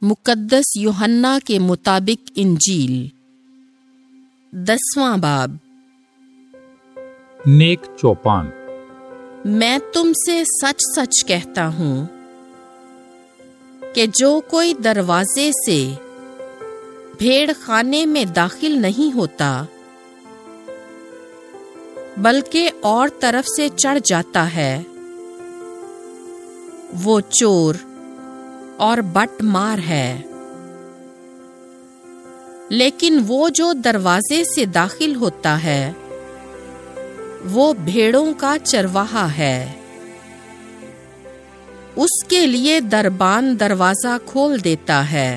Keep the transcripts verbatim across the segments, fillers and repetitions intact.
मुक़द्दस यूहन्ना के मुताबिक इंजील दसवां बाब। नेक चौपान। मैं तुमसे सच सच कहता हूँ कि जो कोई दरवाजे से भेड़ खाने में दाखिल नहीं होता बल्कि और तरफ से चढ़ जाता है, वो चोर और बटमार है। लेकिन वो जो दरवाजे से दाखिल होता है वो भेड़ों का चरवाहा है। उसके लिए दरबान दरवाजा खोल देता है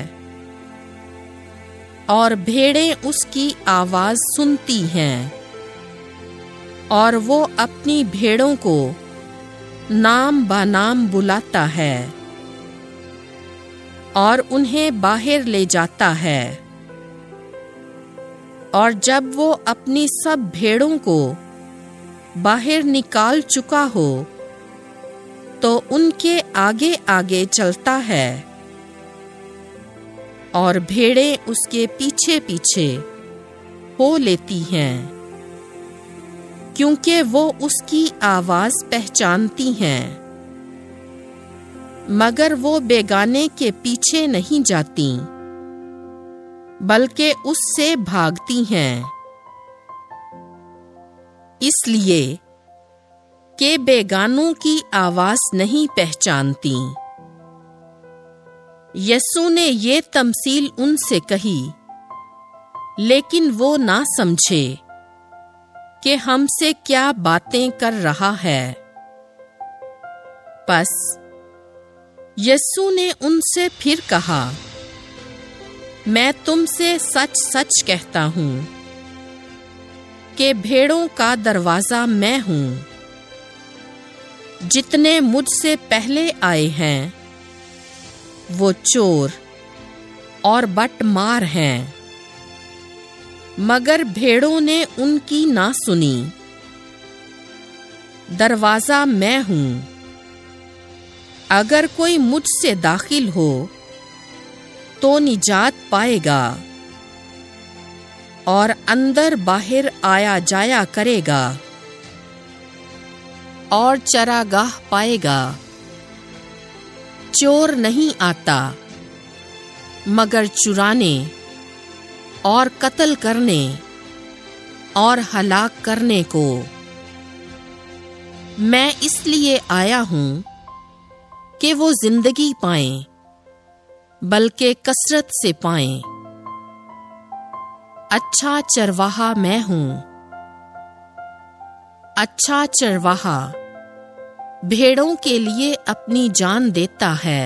और भेड़ें उसकी आवाज सुनती हैं और वो अपनी भेड़ों को नाम बानाम बुलाता है और उन्हें बाहर ले जाता है। और जब वो अपनी सब भेड़ों को बाहर निकाल चुका हो तो उनके आगे आगे चलता है और भेड़ें उसके पीछे पीछे हो लेती हैं, क्योंकि वो उसकी आवाज पहचानती हैं। मगर वो बेगाने के पीछे नहीं जाती बल्कि उससे भागती हैं, इसलिए कि बेगानों की आवाज नहीं पहचानती। यीशु ने ये तमसील उनसे कही, लेकिन वो ना समझे कि हमसे क्या बातें कर रहा है। बस यीशु ने उनसे फिर कहा, मैं तुमसे सच सच कहता हूँ कि भेड़ों का दरवाजा मैं हूँ। जितने मुझसे पहले आए हैं वो चोर और बटमार हैं, मगर भेड़ों ने उनकी ना सुनी। दरवाजा मैं हूँ। अगर कोई मुझसे दाखिल हो तो निजात पाएगा और अंदर बाहर आया जाया करेगा और चरागाह पाएगा। चोर नहीं आता मगर चुराने और कत्ल करने और हलाक करने को। मैं इसलिए आया हूँ कि वो जिंदगी पाएं, बल्कि कसरत से पाएं। अच्छा चरवाहा मैं हूँ। अच्छा चरवाहा भेड़ों के लिए अपनी जान देता है।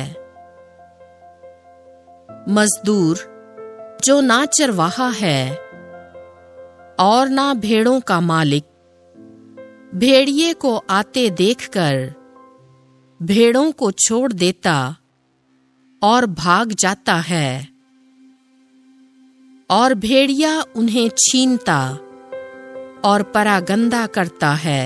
मजदूर जो ना चरवाहा है और ना भेड़ों का मालिक, भेड़िए को आते देखकर भेड़ों को छोड़ देता और भाग जाता है और भेड़िया उन्हें छीनता और परागंदा करता है।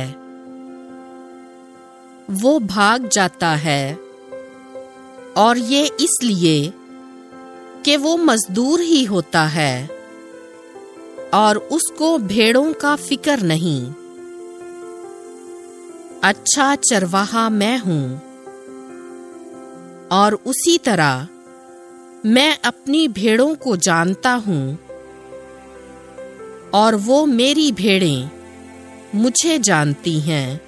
वो भाग जाता है और ये इसलिए कि वो मजदूर ही होता है और उसको भेड़ों का फिक्र नहीं। अच्छा चरवाहा मैं हूँ और उसी तरह मैं अपनी भेड़ों को जानता हूँ और वो मेरी भेड़ें मुझे जानती हैं।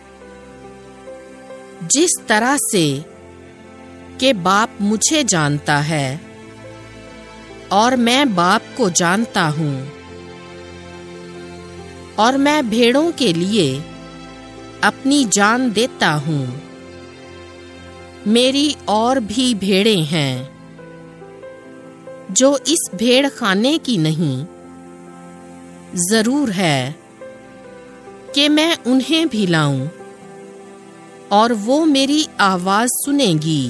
जिस तरह से कि बाप मुझे जानता है और मैं बाप को जानता हूँ और मैं भेड़ों के लिए अपनी जान देता हूँ। मेरी और भी भेड़ें हैं जो इस भेड़ खाने की नहीं। जरूर है कि मैं उन्हें भी लाऊं और वो मेरी आवाज सुनेगी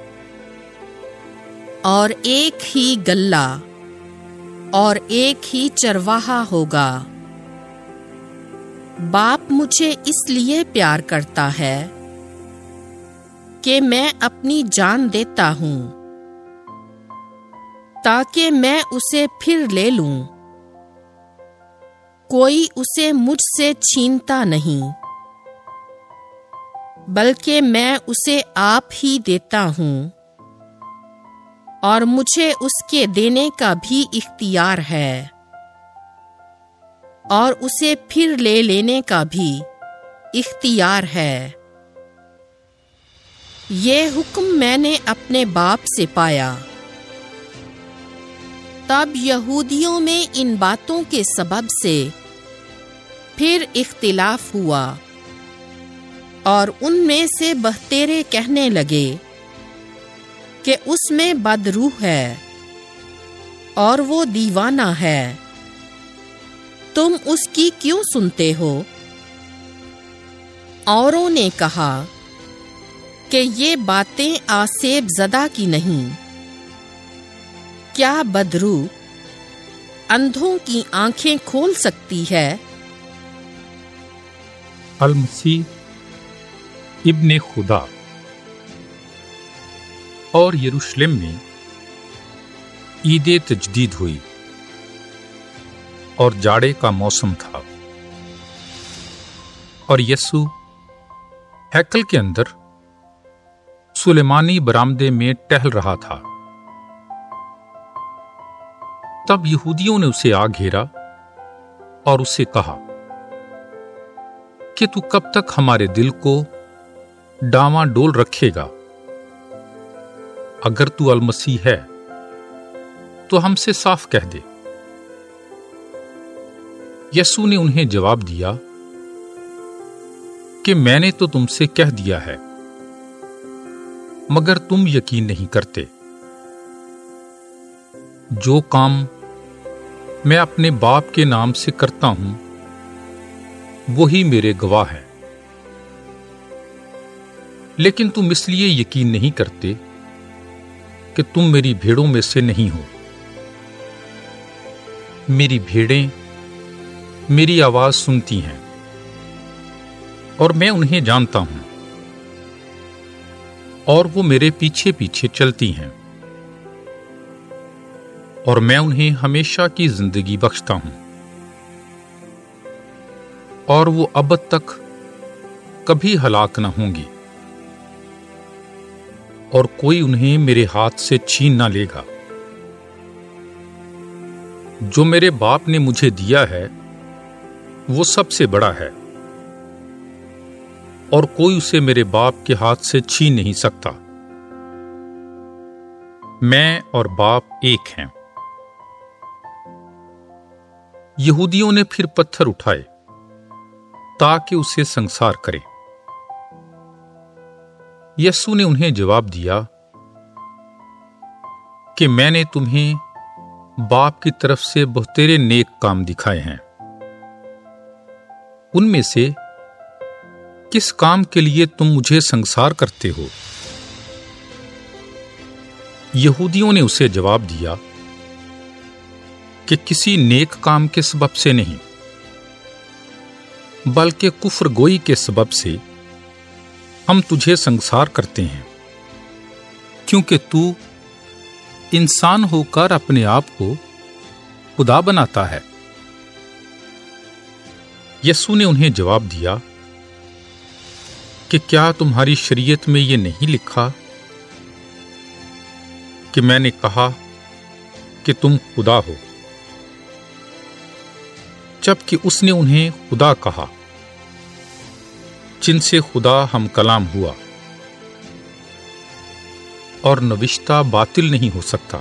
और एक ही गल्ला और एक ही चरवाहा होगा। बाप मुझे इसलिए प्यार करता है कि मैं अपनी जान देता हूँ تاکہ میں اسے پھر لے لوں۔ کوئی اسے مجھ سے چھینتا نہیں، بلکہ میں اسے آپ ہی دیتا ہوں، اور مجھے اس کے دینے کا بھی اختیار ہے، اور اسے پھر لے لینے کا بھی اختیار ہے۔ یہ حکم میں نے اپنے باپ سے پایا۔ تب یہودیوں میں ان باتوں کے سبب سے پھر اختلاف ہوا، اور ان میں سے بہتیرے کہنے لگے کہ اس میں بدروح ہے اور وہ دیوانہ ہے، تم اس کی کیوں سنتے ہو؟ اوروں نے کہا کہ یہ باتیں آسیب زدہ کی نہیں، کیا بدروح اندھوں کی آنکھیں کھول سکتی ہے؟ المسیح ابن خدا۔ اور یروشلم میں عید تجدید ہوئی اور جاڑے کا موسم تھا، اور یسوع ہیکل کے اندر سلیمانی برآمدے میں ٹہل رہا تھا۔ تب یہودیوں نے اسے آ گھیرا اور اسے کہا کہ تو کب تک ہمارے دل کو ڈاواں ڈول رکھے گا؟ اگر تو المسیح ہے تو ہم سے صاف کہہ دے۔ یسوع نے انہیں جواب دیا کہ میں نے تو تم سے کہہ دیا ہے، مگر تم یقین نہیں کرتے۔ جو کام میں اپنے باپ کے نام سے کرتا ہوں وہی میرے گواہ ہیں، لیکن تم اس لیے یقین نہیں کرتے کہ تم میری بھیڑوں میں سے نہیں ہو۔ میری بھیڑیں میری آواز سنتی ہیں، اور میں انہیں جانتا ہوں، اور وہ میرے پیچھے پیچھے چلتی ہیں، اور میں انہیں ہمیشہ کی زندگی بخشتا ہوں، اور وہ ابد تک کبھی ہلاک نہ ہوں گی، اور کوئی انہیں میرے ہاتھ سے چھین نہ لے گا۔ جو میرے باپ نے مجھے دیا ہے وہ سب سے بڑا ہے، اور کوئی اسے میرے باپ کے ہاتھ سے چھین نہیں سکتا۔ میں اور باپ ایک ہیں۔ یہودیوں نے پھر پتھر اٹھائے تاکہ اسے سنسار کرے۔ یسوع نے انہیں جواب دیا کہ میں نے تمہیں باپ کی طرف سے بہتیرے نیک کام دکھائے ہیں، ان میں سے کس کام کے لیے تم مجھے سنسار کرتے ہو؟ یہودیوں نے اسے جواب دیا کہ کسی نیک کام کے سبب سے نہیں، بلکہ کفر گوئی کے سبب سے ہم تجھے سنسار کرتے ہیں، کیونکہ تو انسان ہو کر اپنے آپ کو خدا بناتا ہے۔ یسوع نے انہیں جواب دیا کہ کیا تمہاری شریعت میں یہ نہیں لکھا کہ میں نے کہا کہ تم خدا ہو؟ جبکہ اس نے انہیں خدا کہا، جن سے خدا ہم کلام ہوا، اور نوشتہ باطل نہیں ہو سکتا۔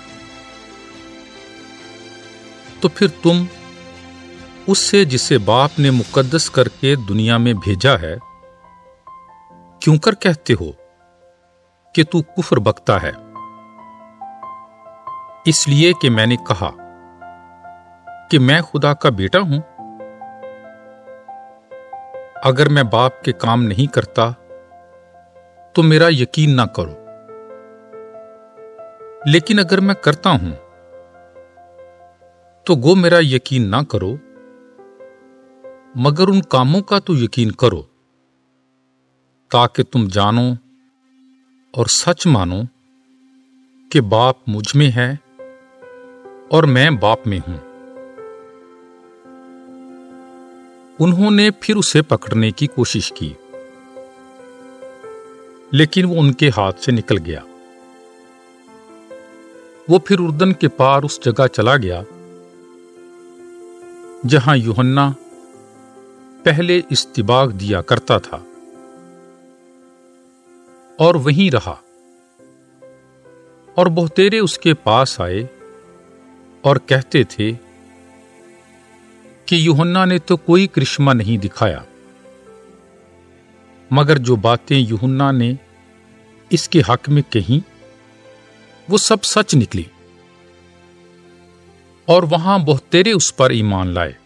تو پھر تم اس سے جسے باپ نے مقدس کر کے دنیا میں بھیجا ہے کیوں کر کہتے ہو کہ تو کفر بکتا ہے؟ اس لیے کہ میں نے کہا کہ میں خدا کا بیٹا ہوں؟ اگر میں باپ کے کام نہیں کرتا تو میرا یقین نہ کرو، لیکن اگر میں کرتا ہوں تو گو میرا یقین نہ کرو، مگر ان کاموں کا تو یقین کرو، تاکہ تم جانو اور سچ مانو کہ باپ مجھ میں ہے اور میں باپ میں ہوں۔ انہوں نے پھر اسے پکڑنے کی کوشش کی، لیکن وہ ان کے ہاتھ سے نکل گیا۔ وہ پھر اردن کے پار اس جگہ چلا گیا جہاں یوحنا پہلے استباغ دیا کرتا تھا، اور وہیں رہا۔ اور بہتیرے اس کے پاس آئے اور کہتے تھے کہ یوحنا نے تو کوئی کرشمہ نہیں دکھایا، مگر جو باتیں یوحنا نے اس کے حق میں کہیں وہ سب سچ نکلی، اور وہاں بہتیرے اس پر ایمان لائے۔